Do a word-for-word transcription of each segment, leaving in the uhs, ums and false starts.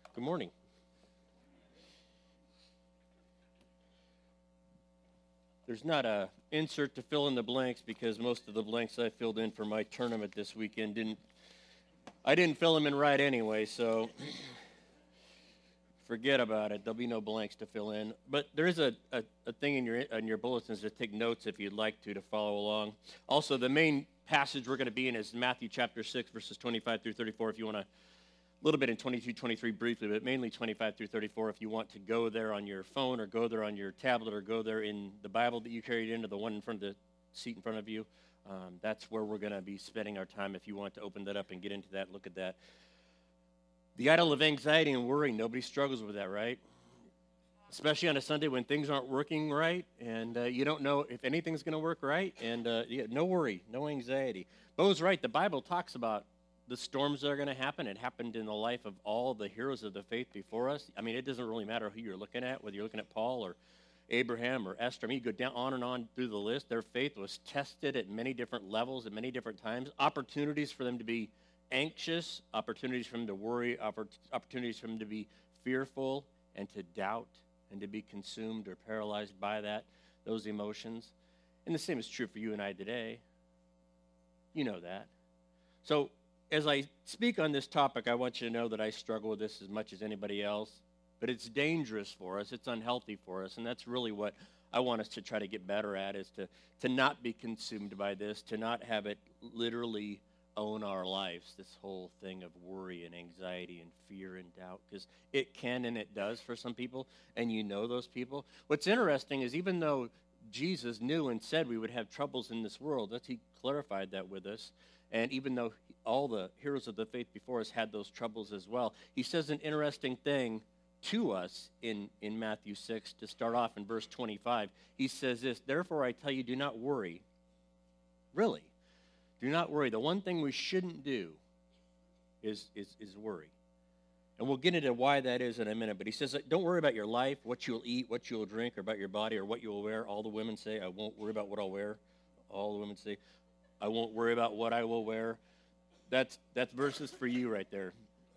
Good morning. There's not a insert to fill in the blanks because most of the blanks I filled in for my tournament this weekend didn't. I didn't fill them in right anyway, so forget about it. There'll be no blanks to fill in. But there is a, a, a thing in your in your bulletins to take notes if you'd like to to follow along. Also, the main passage we're going to be in is Matthew chapter six, verses twenty-five through thirty-four. If you want to. A little bit in twenty-two, twenty-three briefly, but mainly twenty-five through thirty-four if you want to go there on your phone or go there on your tablet or go there in the Bible that you carried into the one in front of the seat in front of you. Um, that's where we're going to be spending our time if you want to open that up and get into that, look at that. The idol of anxiety and worry, nobody struggles with that, right? Especially on a Sunday when things aren't working right and uh, you don't know if anything's going to work right. And uh, yeah, no worry, no anxiety. Bo's right. The Bible talks about the storms that are going to happen. It happened in the life of all the heroes of the faith before us. I mean, it doesn't really matter who you're looking at, whether you're looking at Paul or Abraham or Esther. I mean, you go down on and on through the list. Their faith was tested at many different levels at many different times. Opportunities for them to be anxious, opportunities for them to worry, opportunities for them to be fearful and to doubt and to be consumed or paralyzed by that, those emotions. And the same is true for you and I today. You know that. So, as I speak on this topic, I want you to know that I struggle with this as much as anybody else, but it's dangerous for us, it's unhealthy for us, and that's really what I want us to try to get better at, is to, to not be consumed by this, to not have it literally own our lives, this whole thing of worry and anxiety and fear and doubt, because it can and it does for some people, and you know those people. What's interesting is even though Jesus knew and said we would have troubles in this world, that he clarified that with us, and even though all the heroes of the faith before us had those troubles as well, he says an interesting thing to us in, in Matthew six, to start off in verse twenty-five. He says this, "Therefore I tell you, do not worry." Really, do not worry. The one thing we shouldn't do is, is, is worry. And we'll get into why that is in a minute, but he says, don't worry about your life, what you'll eat, what you'll drink, or about your body, or what you'll wear. All the women say, I won't worry about what I'll wear. All the women say, I won't worry about what I will wear. That's that's verses for you right there.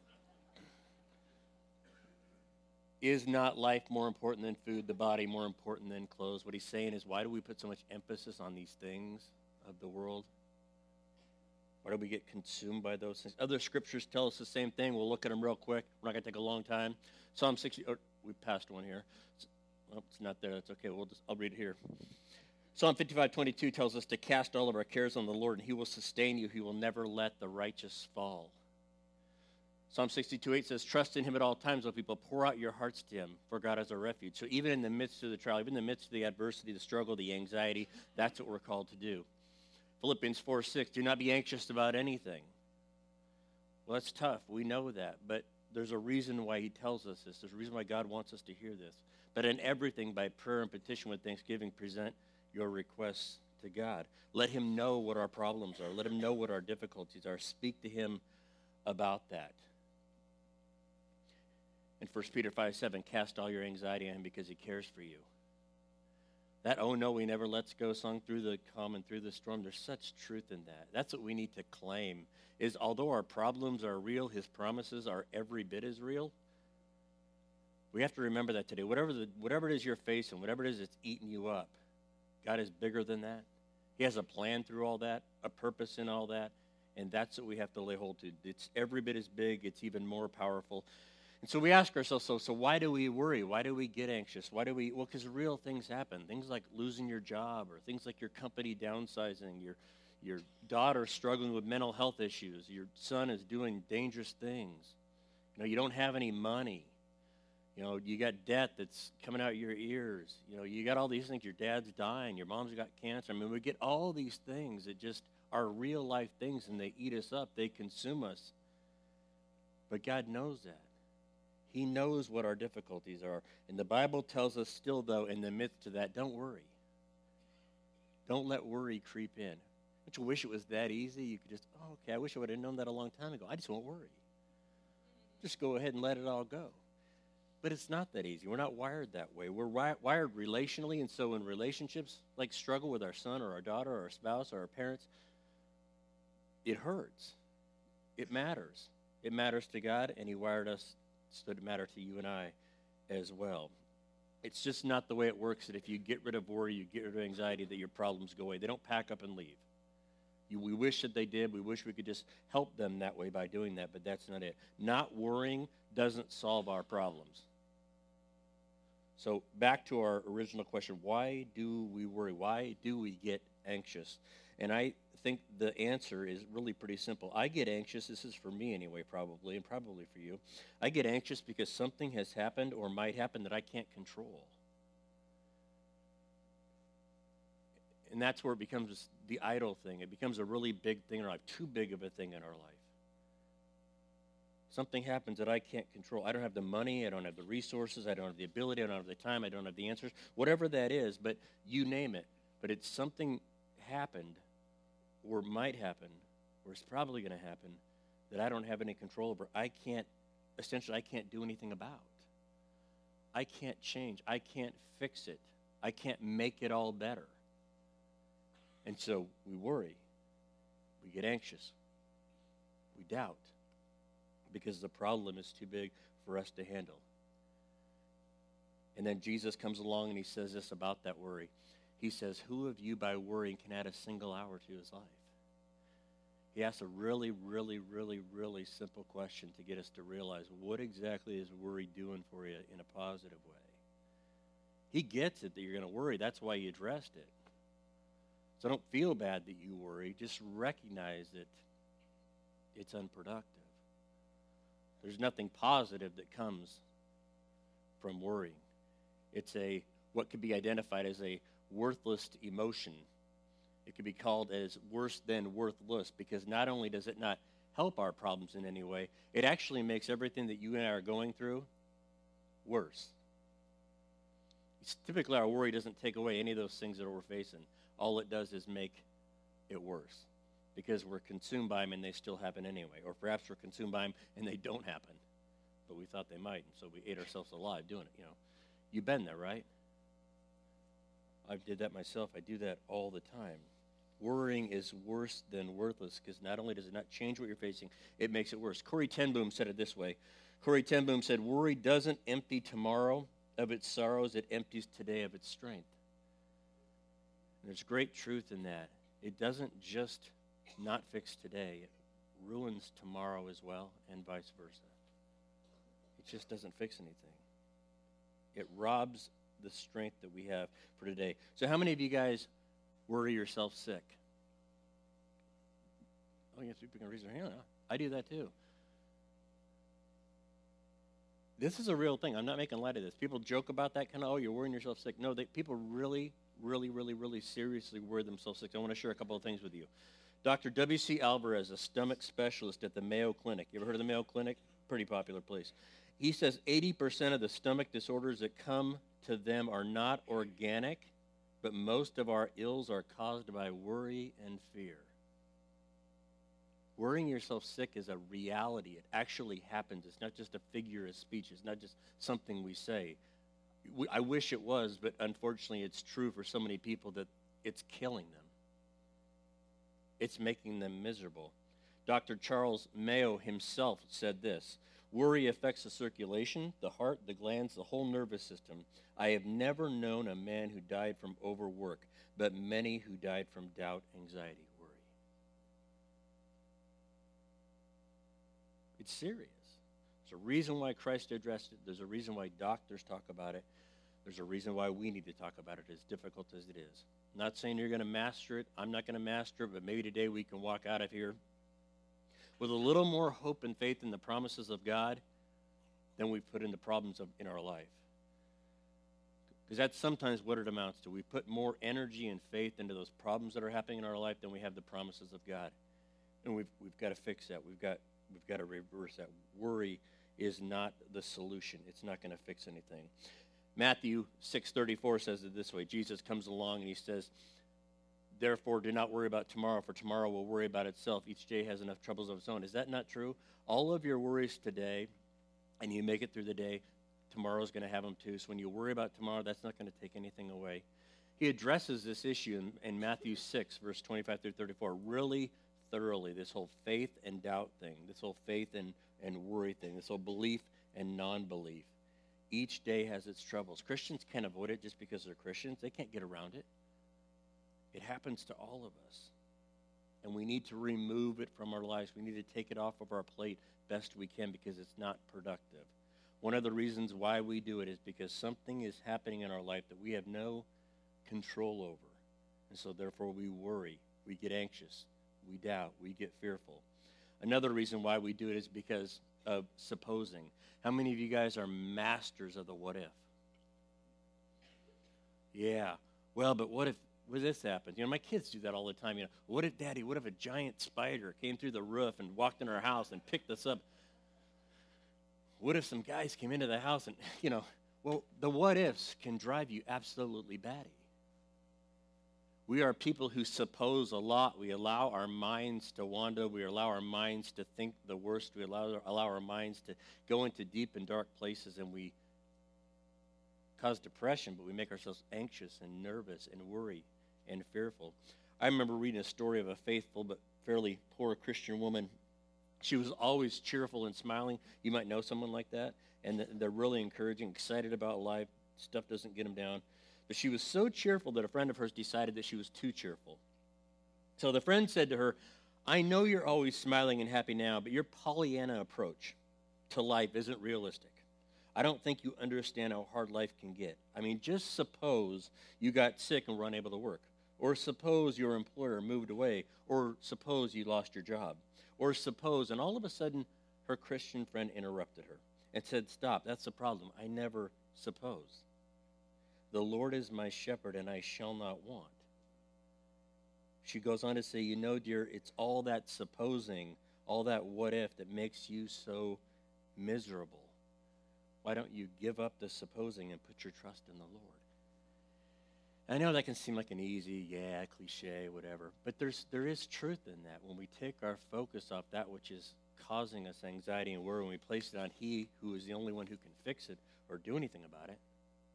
Is not life more important than food, the body more important than clothes? What he's saying is, why do we put so much emphasis on these things of the world? Why do we get consumed by those things? Other scriptures tell us the same thing. We'll look at them real quick. We're not going to take a long time. Psalm sixty, oh, we passed one here. Oh, it's not there. That's okay. We'll just, I'll read it here. Psalm fifty-five twenty-two tells us to cast all of our cares on the Lord, and he will sustain you. He will never let the righteous fall. Psalm sixty-two eight says, trust in him at all times, O people. Pour out your hearts to him, for God is our refuge. So even in the midst of the trial, even in the midst of the adversity, the struggle, the anxiety, that's what we're called to do. Philippians four six, do not be anxious about anything. Well, that's tough. We know that. But there's a reason why he tells us this. There's a reason why God wants us to hear this. But in everything, by prayer and petition with thanksgiving, present your requests to God. Let him know what our problems are. Let him know what our difficulties are. Speak to him about that. In First Peter five seven, cast all your anxiety on him because he cares for you. That "oh no, he never lets go" sung through the calm and through the storm, there's such truth in that. That's what we need to claim, is although our problems are real, his promises are every bit as real. We have to remember that today. Whatever the, whatever it is you're facing, whatever it is that's eating you up, God is bigger than that. He has a plan through all that, a purpose in all that, and that's what we have to lay hold to. It's every bit as big. It's even more powerful. And so we ask ourselves, so, so why do we worry? Why do we get anxious? Why do we, well, because real things happen. Things like losing your job, or things like your company downsizing, your, your daughter struggling with mental health issues, your son is doing dangerous things. You know, you don't have any money. You know, you got debt that's coming out your ears. You know, you got all these things. Your dad's dying. Your mom's got cancer. I mean, we get all these things that just are real life things, and they eat us up. They consume us. But God knows that. He knows what our difficulties are. And the Bible tells us still, though, in the midst of that, don't worry. Don't let worry creep in. Don't you wish it was that easy? You could just, oh, okay, I wish I would have known that a long time ago. I just won't worry. Just go ahead and let it all go. But it's not that easy. We're not wired that way. We're wi- wired relationally, and so in relationships, like struggle with our son or our daughter or our spouse or our parents, it hurts. It matters. It matters to God, and he wired us effects that matter to you and I as well. It's just not the way it works that if you get rid of worry, you get rid of anxiety, that your problems go away. They don't pack up and leave. You, we wish that they did. We wish we could just help them that way by doing that, but that's not it. Not worrying doesn't solve our problems. So back to our original question, why do we worry? Why do we get anxious? And I think the answer is really pretty simple. I get anxious, this is for me anyway probably, and probably for you. I get anxious because something has happened or might happen that I can't control. And that's where it becomes the idol thing. It becomes a really big thing in our life, too big of a thing in our life. Something happens that I can't control. I don't have the money, I don't have the resources, I don't have the ability, I don't have the time, I don't have the answers, whatever that is, but you name it. But it's something happened or might happen, or it's probably going to happen, that I don't have any control over. I can't, essentially, I can't do anything about. I can't change. I can't fix it. I can't make it all better. And so we worry. We get anxious. We doubt because the problem is too big for us to handle. And then Jesus comes along and he says this about that worry. He says, who of you by worrying can add a single hour to his life? He asks a really, really, really, really simple question to get us to realize what exactly is worry doing for you in a positive way. He gets it that you're going to worry. That's why he addressed it. So don't feel bad that you worry. Just recognize that it's unproductive. There's nothing positive that comes from worrying. It's a what could be identified as a worthless emotion. It could be called as worse than worthless because not only does it not help our problems in any way, it actually makes everything that you and I are going through worse. It's typically, our worry doesn't take away any of those things that we're facing. All it does is make it worse because we're consumed by them and they still happen anyway. Or perhaps we're consumed by them and they don't happen, but we thought they might, and so we ate ourselves alive doing it. You know, you've been there, right? I did that myself. I do that all the time. Worrying is worse than worthless because not only does it not change what you're facing, it makes it worse. Corrie ten Boom said it this way. Corrie ten Boom said, worry doesn't empty tomorrow of its sorrows, it empties today of its strength. And there's great truth in that. It doesn't just not fix today, it ruins tomorrow as well, and vice versa. It just doesn't fix anything. It robs the strength that we have for today. So how many of you guys worry yourself sick? Oh, yes, people can raise their hand. I do that too. This is a real thing. I'm not making light of this. People joke about that kind of, oh, you're worrying yourself sick. No, they, people really, really, really, really seriously worry themselves sick. I want to share a couple of things with you. Doctor W C Alvarez, a stomach specialist at the Mayo Clinic. You ever heard of the Mayo Clinic? Pretty popular place. He says eighty percent of the stomach disorders that come to them are not organic, but most of our ills are caused by worry and fear. Worrying yourself sick is a reality. It actually happens. It's not just a figure of speech. It's not just something we say. We, I wish it was, but unfortunately it's true for so many people that it's killing them. It's making them miserable. Doctor Charles Mayo himself said this, worry affects the circulation, the heart, the glands, the whole nervous system. I have never known a man who died from overwork, but many who died from doubt, anxiety, worry. It's serious. There's a reason why Christ addressed it. There's a reason why doctors talk about it. There's a reason why we need to talk about it, as difficult as it is. I'm not saying you're going to master it. I'm not going to master it, but maybe today we can walk out of here with a little more hope and faith in the promises of God than we put in the problems of, in our life. Because that's sometimes what it amounts to. We put more energy and faith into those problems that are happening in our life than we have the promises of God. And we've, we've got to fix that. We've got, we've got to reverse that. Worry is not the solution. It's not going to fix anything. Matthew six thirty-four says it this way. Jesus comes along and he says, therefore, do not worry about tomorrow, for tomorrow will worry about itself. Each day has enough troubles of its own. Is that not true? All of your worries today, and you make it through the day, tomorrow's going to have them too. So when you worry about tomorrow, that's not going to take anything away. He addresses this issue in, in Matthew six, verse twenty-five through thirty-four, really thoroughly, this whole faith and doubt thing, this whole faith and, and worry thing, this whole belief and non-belief. Each day has its troubles. Christians can't avoid it just because they're Christians. They can't get around it. It happens to all of us. And we need to remove it from our lives. We need to take it off of our plate best we can because it's not productive. One of the reasons why we do it is because something is happening in our life that we have no control over. And so therefore we worry, we get anxious, we doubt, we get fearful. Another reason why we do it is because of supposing. How many of you guys are masters of the what if? Yeah. Well, but what if what if this happens? You know, my kids do that all the time. You know, what if, Daddy, what if a giant spider came through the roof and walked in our house and picked us up? What if some guys came into the house and, you know, well, the what ifs can drive you absolutely batty. We are people who suppose a lot. We allow our minds to wander. We allow our minds to think the worst. We allow, allow our minds to go into deep and dark places, and we cause depression, but we make ourselves anxious and nervous and worry and fearful. I remember reading a story of a faithful but fairly poor Christian woman. She was always cheerful and smiling. You might know someone like that, and they're really encouraging, excited about life. Stuff doesn't get them down. But she was so cheerful that a friend of hers decided that she was too cheerful. So the friend said to her, I know you're always smiling and happy now, but your Pollyanna approach to life isn't realistic. I don't think you understand how hard life can get. I mean, just suppose you got sick and were unable to work. Or suppose your employer moved away. Or suppose you lost your job. Or suppose, and all of a sudden, her Christian friend interrupted her and said, stop, that's the problem. I never suppose. The Lord is my shepherd, and I shall not want. She goes on to say, you know, dear, it's all that supposing, all that what if that makes you so miserable. Why don't you give up the supposing and put your trust in the Lord? I know that can seem like an easy, yeah, cliche, whatever, but there's there is truth in that. When we take our focus off that which is causing us anxiety and worry, when we place it on He who is the only one who can fix it or do anything about it,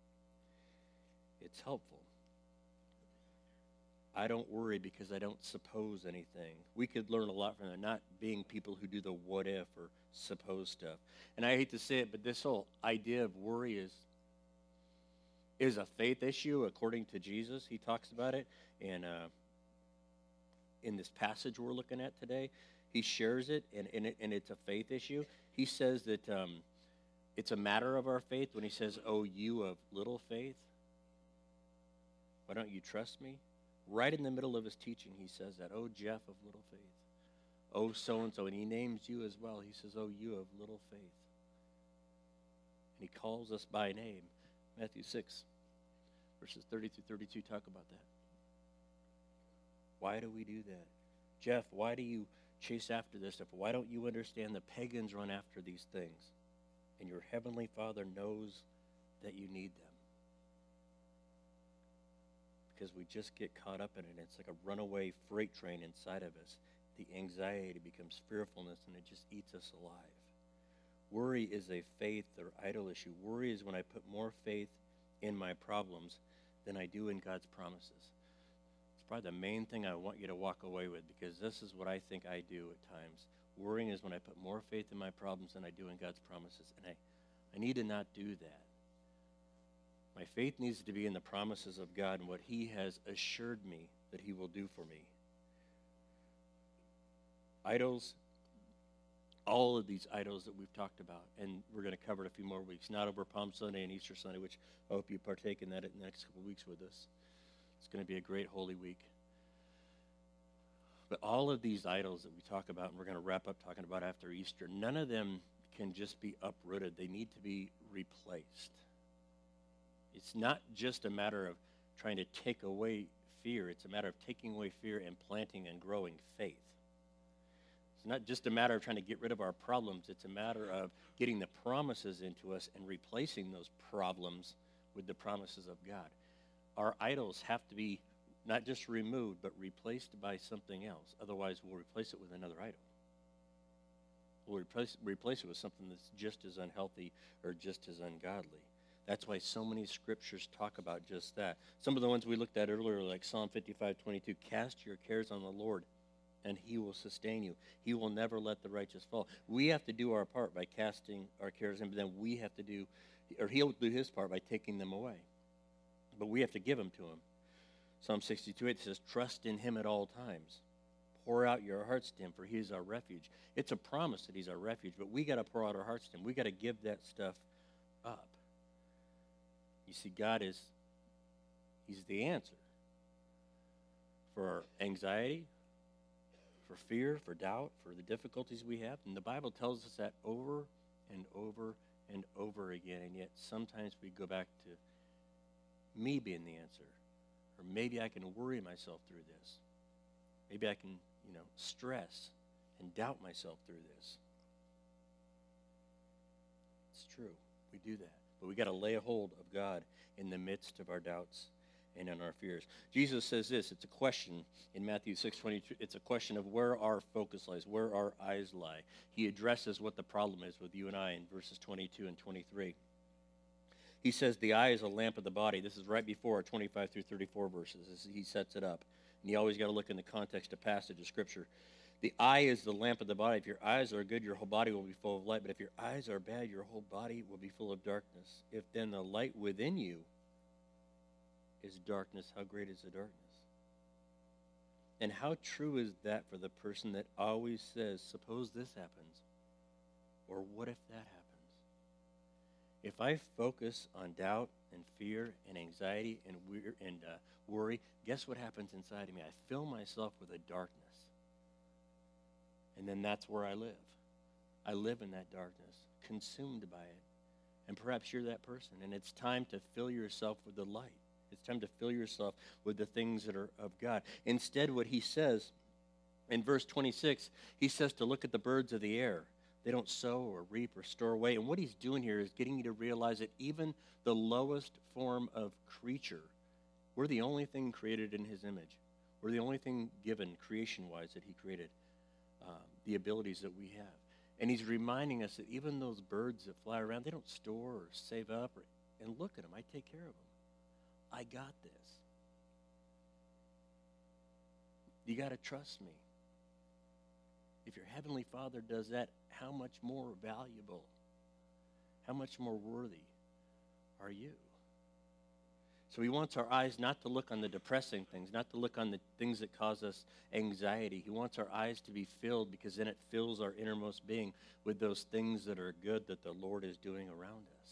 it's helpful. I don't worry because I don't suppose anything. We could learn a lot from that, not being people who do the what if or suppose stuff. And I hate to say it, but this whole idea of worry is is a faith issue according to Jesus. He talks about it in, uh, in this passage we're looking at today. He shares it, and, and, it, and it's a faith issue. He says that um, it's a matter of our faith when he says, oh, you of little faith, why don't you trust me? Right in the middle of his teaching, he says that, oh, Jeff of little faith. Oh, so-and-so, and he names you as well. He says, oh, you of little faith. And he calls us by name. Matthew six, verses thirty through thirty-two talk about that. Why do we do that? Jeff, why do you chase after this stuff? Why don't you understand the pagans run after these things? And your heavenly Father knows that you need them. Because we just get caught up in it. It's like a runaway freight train inside of us. The anxiety becomes fearfulness, and it just eats us alive. Worry is a faith or idol issue. Worry is when I put more faith in my problems than I do in God's promises. It's probably the main thing I want you to walk away with, because this is what I think I do at times. Worrying is when I put more faith in my problems than I do in God's promises, and I, I need to not do that. My faith needs to be in the promises of God and what He has assured me that He will do for me. Idols, all of these idols that we've talked about, and we're going to cover it a few more weeks, not over Palm Sunday and Easter Sunday, which I hope you partake in that in the next couple of weeks with us. It's going to be a great Holy Week. But all of these idols that we talk about, and we're going to wrap up talking about after Easter, none of them can just be uprooted. They need to be replaced. It's not just a matter of trying to take away fear. It's a matter of taking away fear and planting and growing faith. It's not just a matter of trying to get rid of our problems. It's a matter of getting the promises into us and replacing those problems with the promises of God. Our idols have to be not just removed, but replaced by something else. Otherwise, we'll replace it with another idol. We'll replace, replace it with something that's just as unhealthy or just as ungodly. That's why so many scriptures talk about just that. Some of the ones we looked at earlier, like Psalm fifty-five twenty-two, cast your cares on the Lord, and he will sustain you. He will never let the righteous fall. We have to do our part by casting our cares in, but then we have to do, or he'll do his part by taking them away. But we have to give them to him. Psalm sixty-two eight says, trust in him at all times. Pour out your hearts to him, for he is our refuge. It's a promise that he's our refuge, but we got to pour out our hearts to him. We got to give that stuff up. You see, God is, he's the answer for our anxiety, for fear, for doubt, for the difficulties we have. And the Bible tells us that over and over and over again, and yet sometimes we go back to me being the answer. Or maybe I can worry myself through this. Maybe I can, you know, stress and doubt myself through this. It's true. We do that. But we got to lay a hold of God in the midst of our doubts and in our fears. Jesus says this. It's a question in Matthew six twenty-two. It's a question of where our focus lies, where our eyes lie. He addresses what the problem is with you and I in verses twenty-two and twenty-three. He says the eye is a lamp of the body. This is right before our twenty-five through thirty-four verses. He sets it up. And you always got to look in the context of passage of Scripture. The eye is the lamp of the body. If your eyes are good, your whole body will be full of light. But if your eyes are bad, your whole body will be full of darkness. If then the light within you is darkness, how great is the darkness? And how true is that for the person that always says, suppose this happens, or what if that happens? If I focus on doubt and fear and anxiety and, weir- and uh, worry, guess what happens inside of me? I fill myself with a darkness. And then that's where I live. I live in that darkness, consumed by it. And perhaps you're that person, and it's time to fill yourself with the light. It's time to fill yourself with the things that are of God. Instead, what he says in verse twenty-six, he says to look at the birds of the air. They don't sow or reap or store away. And what he's doing here is getting you to realize that even the lowest form of creature, we're the only thing created in his image. We're the only thing given creation-wise that he created, um, the abilities that we have. And he's reminding us that even those birds that fly around, they don't store or save up. Or, and look at them. I take care of them. I got this. You got to trust me. If your Heavenly Father does that, how much more valuable, how much more worthy are you? So he wants our eyes not to look on the depressing things, not to look on the things that cause us anxiety. He wants our eyes to be filled, because then it fills our innermost being with those things that are good that the Lord is doing around us.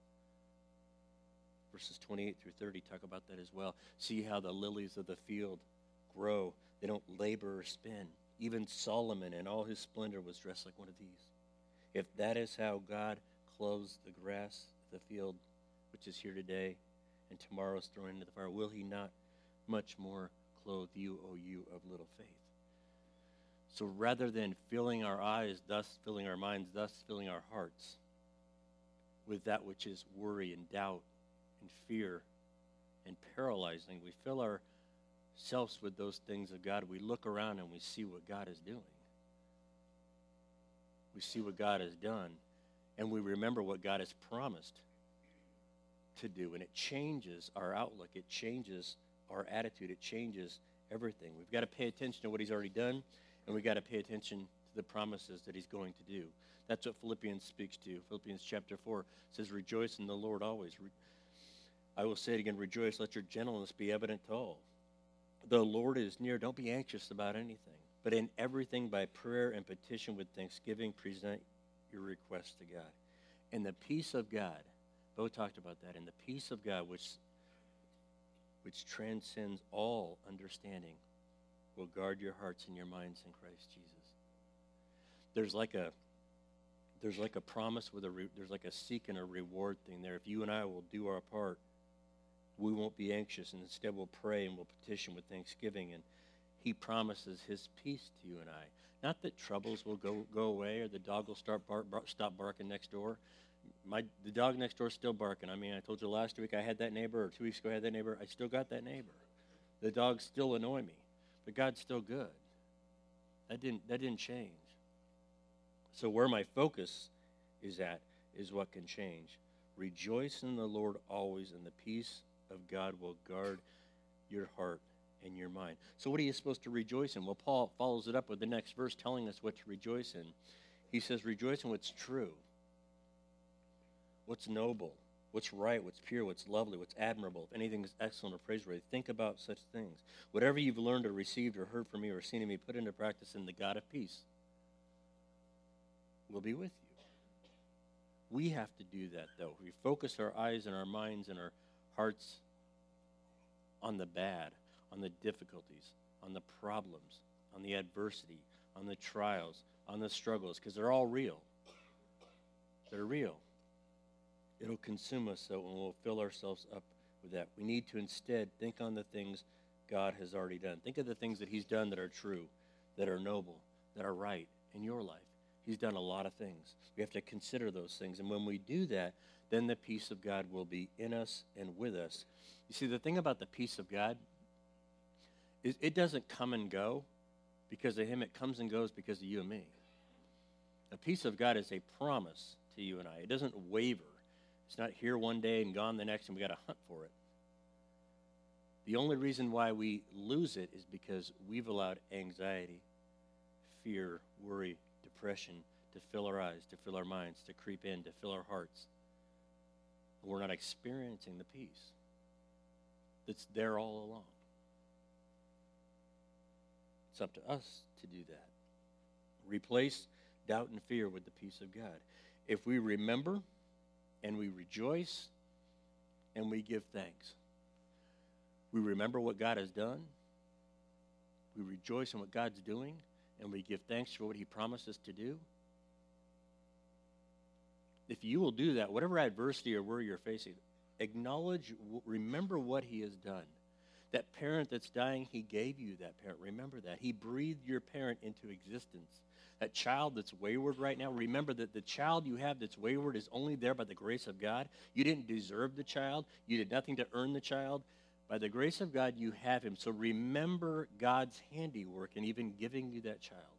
Verses twenty-eight through thirty talk about that as well. See how the lilies of the field grow. They don't labor or spin. Even Solomon in all his splendor was dressed like one of these. If that is how God clothes the grass of the field, which is here today and tomorrow is thrown into the fire, will he not much more clothe you, O you of little faith? So rather than filling our eyes, thus filling our minds, thus filling our hearts with that which is worry and doubt and fear and paralyzing, we fill ourselves with those things of God. We look around and we see what God is doing. We see what God has done, and we remember what God has promised to do, and it changes our outlook. It changes our attitude. It changes everything. We've got to pay attention to what he's already done, and we've got to pay attention to the promises that he's going to do. That's what Philippians speaks to. Philippians chapter four says, rejoice in the Lord always. Re- I will say it again, rejoice, let your gentleness be evident to all. The Lord is near. Don't be anxious about anything, but in everything by prayer and petition with thanksgiving, present your requests to God. And the peace of God, Bo talked about that, and the peace of God, which, which transcends all understanding, will guard your hearts and your minds in Christ Jesus. There's like a there's like a promise with a re, there's like a seek and a reward thing there. If you and I will do our part, we won't be anxious, and instead we'll pray and we'll petition with thanksgiving, and he promises his peace to you and I. Not that troubles will go, go away, or the dog will start bark, bark, stop barking next door. My the dog next door is still barking. I mean, I told you last week I had that neighbor, or two weeks ago I had that neighbor. I still got that neighbor. The dogs still annoy me, but God's still good. That didn't that didn't change. So where my focus is at is what can change. Rejoice in the Lord always, and the peace of God will guard your heart in your mind. So what are you supposed to rejoice in? Well, Paul follows it up with the next verse telling us what to rejoice in. He says, rejoice in what's true, what's noble, what's right, what's pure, what's lovely, what's admirable. If anything is excellent or praiseworthy, think about such things. Whatever you've learned or received or heard from me or seen in me, put into practice, and the God of peace will be with you. We have to do that, though. We focus our eyes and our minds and our hearts on the bad, on the difficulties, on the problems, on the adversity, on the trials, on the struggles, because they're all real. They're real. It'll consume us, so and we'll fill ourselves up with that. We need to instead think on the things God has already done. Think of the things that he's done that are true, that are noble, that are right in your life. He's done a lot of things. We have to consider those things. And when we do that, then the peace of God will be in us and with us. You see, the thing about the peace of God is it doesn't come and go because of him. It comes and goes because of you and me. The peace of God is a promise to you and I. It doesn't waver. It's not here one day and gone the next, and we got to hunt for it. The only reason why we lose it is because we've allowed anxiety, fear, worry, depression to fill our eyes, to fill our minds, to creep in, to fill our hearts. We're not experiencing the peace that's there all along. It's up to us to do that. Replace doubt and fear with the peace of God. If we remember and we rejoice and we give thanks, we remember what God has done, we rejoice in what God's doing, and we give thanks for what he promised us to do. If you will do that, whatever adversity or worry you're facing, acknowledge, remember what he has done. That parent that's dying, he gave you that parent. Remember that. He breathed your parent into existence. That child that's wayward right now, remember that the child you have that's wayward is only there by the grace of God. You didn't deserve the child. You did nothing to earn the child. By the grace of God, you have him. So remember God's handiwork in even giving you that child.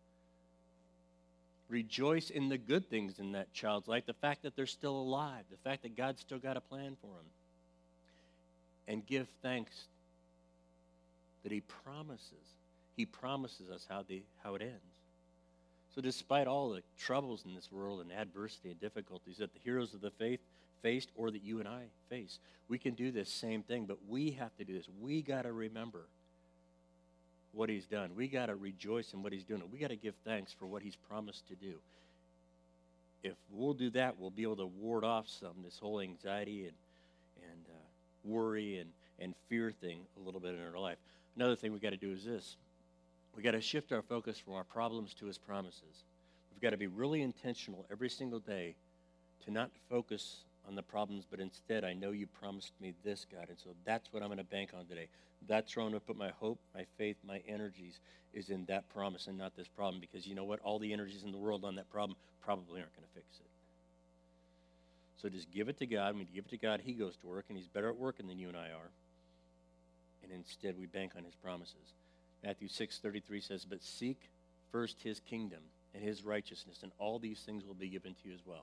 Rejoice in the good things in that child's life, the fact that they're still alive, the fact that God's still got a plan for them. And give thanks that he promises. He promises us how, the, how it ends. So despite all the troubles in this world and adversity and difficulties that the heroes of the faith faced or that you and I face, we can do this same thing, but we have to do this. We got to remember what he's done. We got to rejoice in what he's doing. We got to give thanks for what he's promised to do. If we'll do that, we'll be able to ward off some, this whole anxiety and, and uh, worry and, and fear thing a little bit in our life. Another thing we got to do is this. We got to shift our focus from our problems to his promises. We've got to be really intentional every single day to not focus on the problems, but instead, I know you promised me this, God, and so that's what I'm going to bank on today. That's where I'm going to put my hope, my faith, my energies is in that promise and not this problem, because you know what? All the energies in the world on that problem probably aren't going to fix it. So just give it to God. When you give it to God, he goes to work, and he's better at working than you and I are. And instead, we bank on his promises. Matthew six thirty-three says, but seek first his kingdom and his righteousness, and all these things will be given to you as well.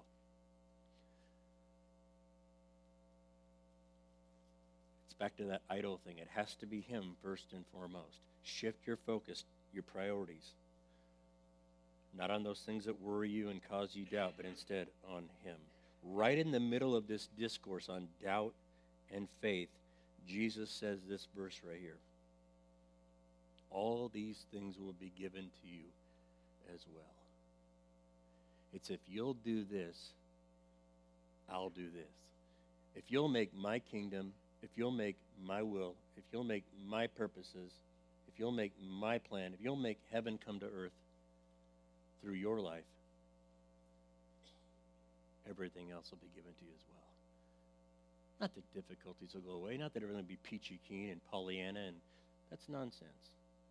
It's back to that idol thing. It has to be him first and foremost. Shift your focus, your priorities. Not on those things that worry you and cause you doubt, but instead on him. Right in the middle of this discourse on doubt and faith, Jesus says this verse right here. All these things will be given to you as well. It's if you'll do this, I'll do this. If you'll make my kingdom, if you'll make my will, if you'll make my purposes, if you'll make my plan, if you'll make heaven come to earth through your life, everything else will be given to you as well. Not that difficulties will go away, not that everything will be peachy keen and Pollyanna, and that's nonsense.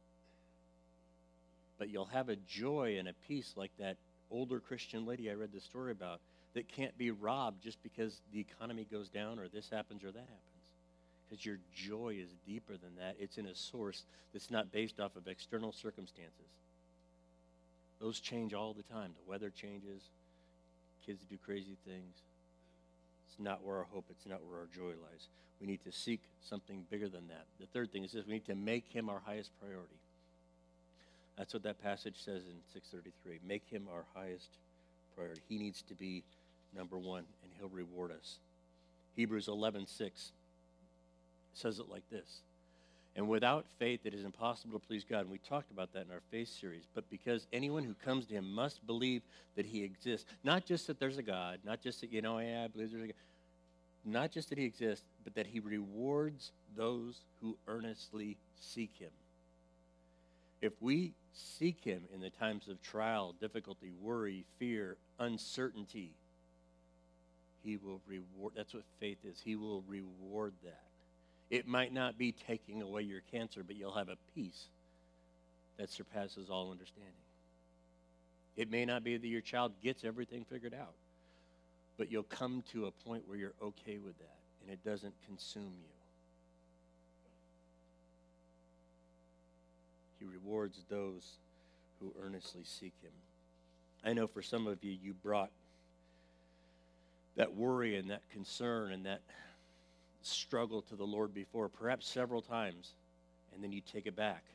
But you'll have a joy and a peace like that older Christian lady I read the story about that can't be robbed just because the economy goes down or this happens or that happens. Because your joy is deeper than that. It's in a source that's not based off of external circumstances. Those change all the time. The weather changes. Kids do crazy things. It's not where our hope, it's not where our joy lies. We need to seek something bigger than that. The third thing is this: we need to make him our highest priority. That's what that passage says in six thirty-three. Make him our highest priority. He needs to be number one, and he'll reward us. Hebrews eleven six says it like this: and without faith it is impossible to please God. And we talked about that in our faith series. But because anyone who comes to him must believe that he exists. Not just that there's a God, not just that, you know, yeah, I believe there's a God. Not just that he exists, but that he rewards those who earnestly seek him. If we seek him in the times of trial, difficulty, worry, fear, uncertainty, he will reward. That's what faith is. He will reward that. It might not be taking away your cancer, but you'll have a peace that surpasses all understanding. It may not be that your child gets everything figured out, but you'll come to a point where you're okay with that, and it doesn't consume you. He rewards those who earnestly seek him. I know for some of you, you brought that worry and that concern and that struggle to the Lord before, perhaps several times, and then you take it back.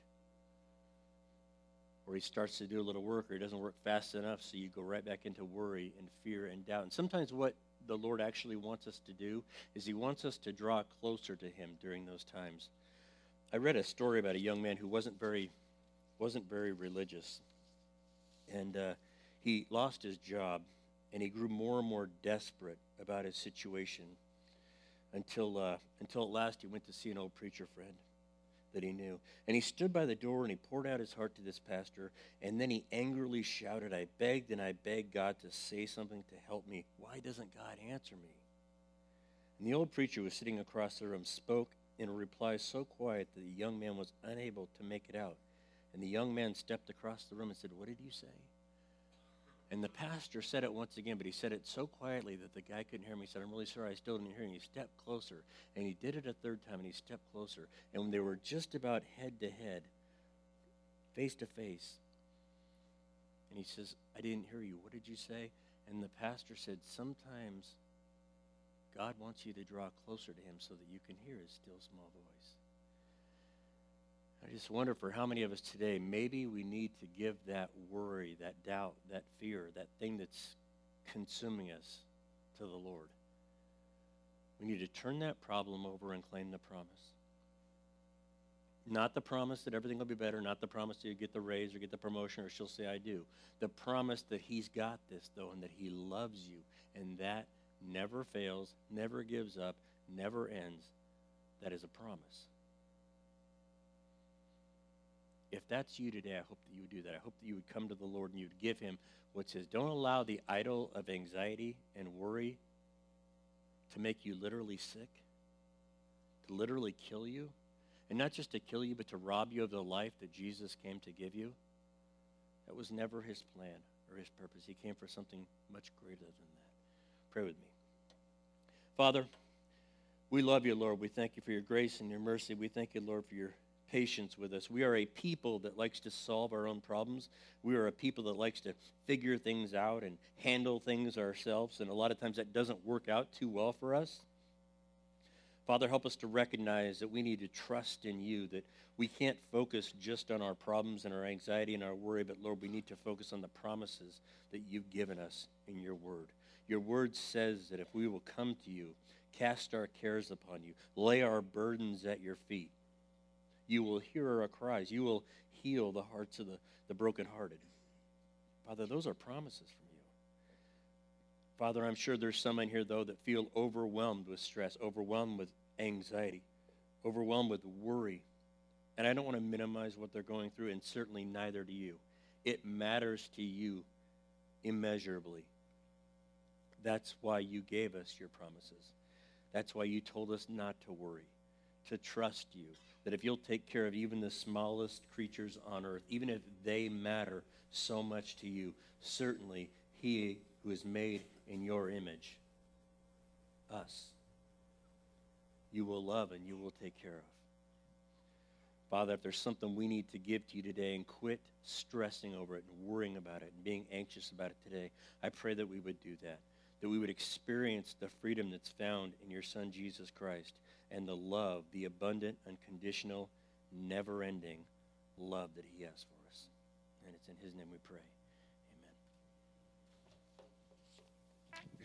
Or he starts to do a little work, or he doesn't work fast enough, so you go right back into worry and fear and doubt. And sometimes what the Lord actually wants us to do is he wants us to draw closer to him during those times. I read a story about a young man who wasn't very wasn't very religious, and uh, he lost his job, and he grew more and more desperate about his situation until uh, until at last he went to see an old preacher friend that he knew. And he stood by the door and he poured out his heart to this pastor, and then he angrily shouted, I begged and I begged God to say something to help me. Why doesn't God answer me? And the old preacher was sitting across the room, spoke in a reply so quiet that the young man was unable to make it out. And the young man stepped across the room and said, what did you say? And the pastor said it once again, but he said it so quietly that the guy couldn't hear him. He said, I'm really sorry, I still didn't hear you. He stepped closer, and he did it a third time, and he stepped closer. And when they were just about head to head, face to face, and he says, I didn't hear you. What did you say? And the pastor said, sometimes God wants you to draw closer to him so that you can hear his still small voice. I just wonder for how many of us today, maybe we need to give that worry, that doubt, that fear, that thing that's consuming us to the Lord. We need to turn that problem over and claim the promise. Not the promise that everything will be better, not the promise that you get the raise or get the promotion or she'll say I do. The promise that he's got this, though, and that he loves you, and that never fails, never gives up, never ends. That is a promise. If that's you today, I hope that you would do that. I hope that you would come to the Lord and you would give him what says, don't allow the idol of anxiety and worry to make you literally sick, to literally kill you. And not just to kill you, but to rob you of the life that Jesus came to give you. That was never his plan or his purpose. He came for something much greater than that. Pray with me. Father, we love you, Lord. We thank you for your grace and your mercy. We thank you, Lord, for your patience with us. We are a people that likes to solve our own problems. We are a people that likes to figure things out and handle things ourselves, and a lot of times that doesn't work out too well for us. Father, help us to recognize that we need to trust in you, that we can't focus just on our problems and our anxiety and our worry, but Lord, we need to focus on the promises that you've given us in your word. Your word says that if we will come to you, cast our cares upon you, lay our burdens at your feet, you will hear our cries. You will heal the hearts of the, the brokenhearted. Father, those are promises from you. Father, I'm sure there's some in here, though, that feel overwhelmed with stress, overwhelmed with anxiety, overwhelmed with worry. And I don't want to minimize what they're going through, and certainly neither do you. It matters to you immeasurably. That's why you gave us your promises. That's why you told us not to worry, to trust you, that if you'll take care of even the smallest creatures on earth, even if they matter so much to you, certainly he who is made in your image, us, you will love and you will take care of. Father, if there's something we need to give to you today, and quit stressing over it and worrying about it and being anxious about it today, I pray that we would do that, that we would experience the freedom that's found in your Son, Jesus Christ, and the love, the abundant, unconditional, never-ending love that he has for us. And it's in his name we pray.